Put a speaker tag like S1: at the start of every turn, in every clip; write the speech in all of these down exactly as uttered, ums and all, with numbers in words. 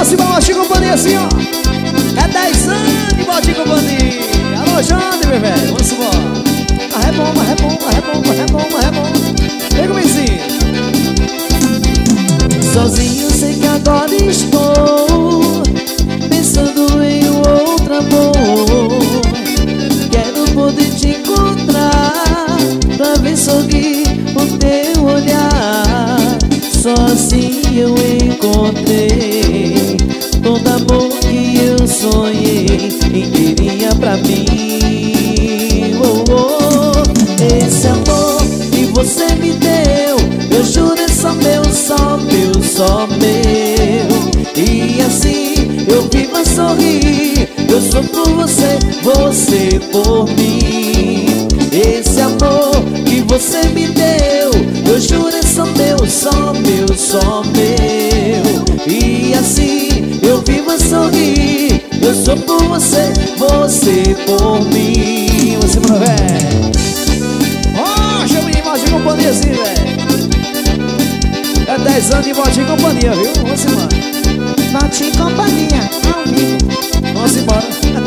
S1: Vamos embora, Botinha Companhia assim, ó. É dez anos de Botinha Companhia. Alô, Jandro, meu velho. Vamos embora. Mas é bom, mas é bom, mas é bom, mas é bom, mas é bom. Vem comigo, sim.
S2: Sozinho sei que agora estou pensando em outro amor. Quero poder te encontrar pra ver sorrir o teu olhar. Só assim eu encontrei todo amor que eu sonhei e queria pra mim. Oh, oh. Esse amor que você me deu, eu juro é só meu, só meu, só meu. E assim eu vivo a sorrir, eu sou por você, você por mim. Esse amor que você me deu, eu juro é só meu, só meu, só meu. E assim eu vivo a sorrir, eu sou por você, você por mim.
S1: Você, meu velho. Ó, chama de Botinha Companhia assim, velho. É dez anos de Botinha Companhia, viu? Vamos embora.
S2: Botinha Companhia, ao vivo.
S1: Vamos embora.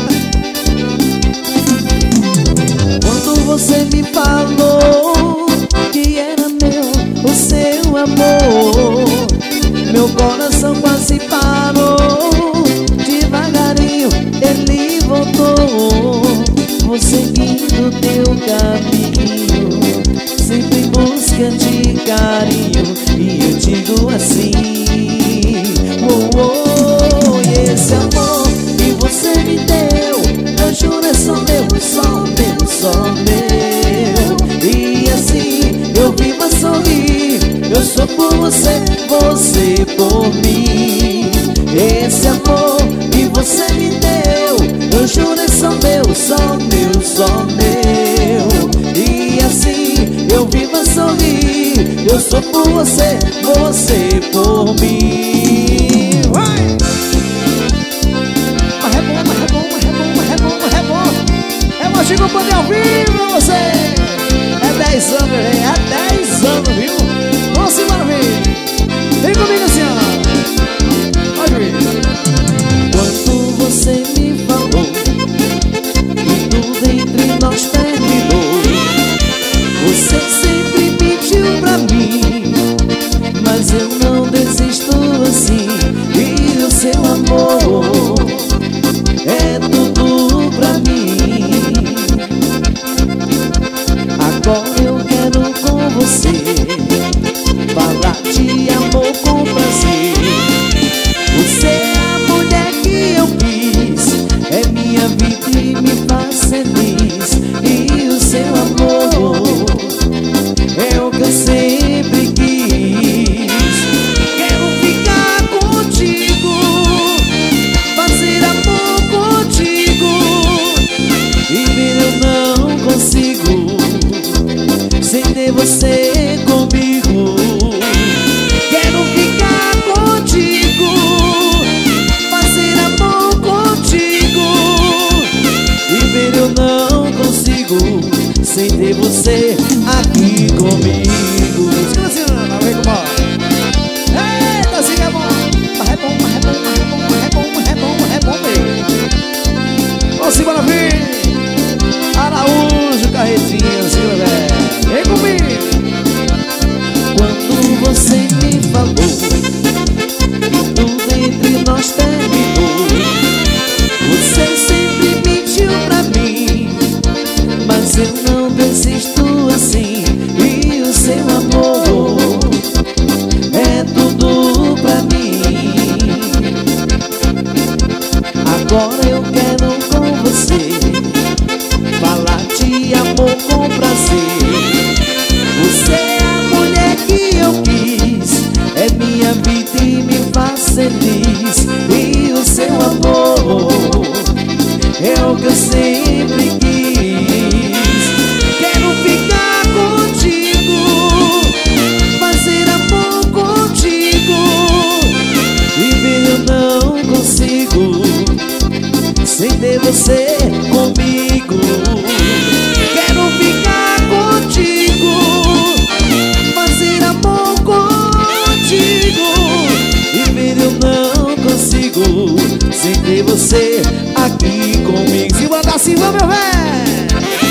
S2: Quando você me falou que era meu o seu amor, meu coração quase parou. Devagarinho ele voltou. Vou seguindo teu caminho, sempre em busca de carinho. E eu digo assim, oh, oh. E esse amor que você me deu, eu juro é só meu, só meu, só meu. E assim eu vivo a sorrir, eu sou por você, você por mim. Esse amor que você me deu, eu juro é só meu, só meu, só meu. E assim eu vivo a sorrir, eu sou por você, você por mim.
S1: Vai! Mas é bom, mas é bom, mas é bom, mas é bom, mas é bom. É Botinha Companhia ao vivo pra você. É dez anos, velho, é dez anos, viu? Vamos embora, velho. Vem comigo assim, ó. Pode vir.
S2: Quando você me falou que tudo entre nós terminou, você sempre mentiu pra mim, mas eu não desisto assim. E o seu amor é tudo pra mim. Agora eu quero com você falar de amor com prazer. Você é a mulher que eu quis, é minha vida e me faz feliz. E o seu amor é o que eu sempre quis. Quero ficar contigo, fazer amor contigo. E ver eu não consigo sem ter você comigo. Quero ficar contigo, fazer amor contigo. E ver eu não consigo sem ter você aqui comigo.
S1: Luciana, vem com bola. Eita, assim é bom. Mas é bom, mas é bom, mas é bom, mas é bom, mas é bom, mas é bom mesmo. Vamos embora, vir. Araújo, Carretinha, assim, velho. Vem comigo.
S2: Quando você me falou que tudo entre nós terminou, você sempre mentiu pra mim, mas eu não desisto assim. E o seu amor é tudo pra mim. Agora eu quero com você falar de amor com prazer. Você é a mulher que eu quis, é minha vida e me faz feliz. E o seu amor é o que eu sempre quis. Quero ficar contigo, fazer amor contigo. E ver eu não consigo sem ter você comigo. Quero ficar contigo, fazer amor contigo. E ver eu não consigo ter você aqui comigo.
S1: Se mandar assim, vamos, meu velho.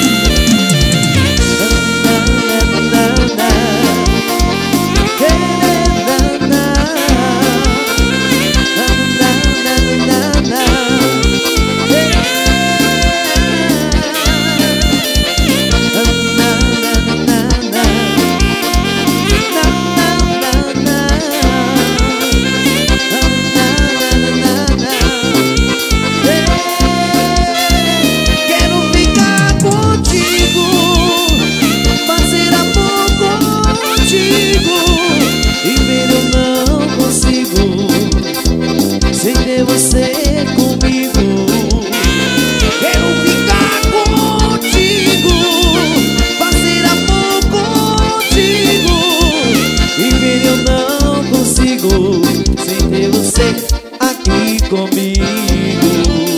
S2: Você comigo,
S1: quero ficar contigo,
S2: fazer amor contigo. E ver eu não consigo sem ter você aqui comigo.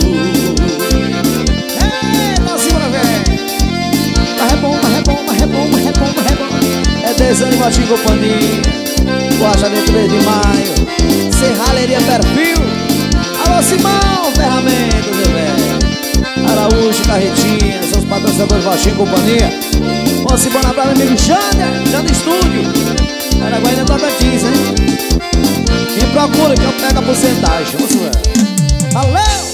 S1: Eita, Silva, velho. Mas é bom, mas é bom, mas é bom, mas é bom, mas é bom. É Desânimo Martim Companhia, Guajaré três de maio, Serralheria Perfil. Alô, Simão, ferramentas, meu velho. Araújo, Carretinha, são os patrocinadores Valtinho Companhia. Vamos embora pra meu amigo Jander, Jander Estúdio. Araguaína Tocantins, hein? Quem procura, que eu pego a porcentagem. Vamos, velho. Valeu!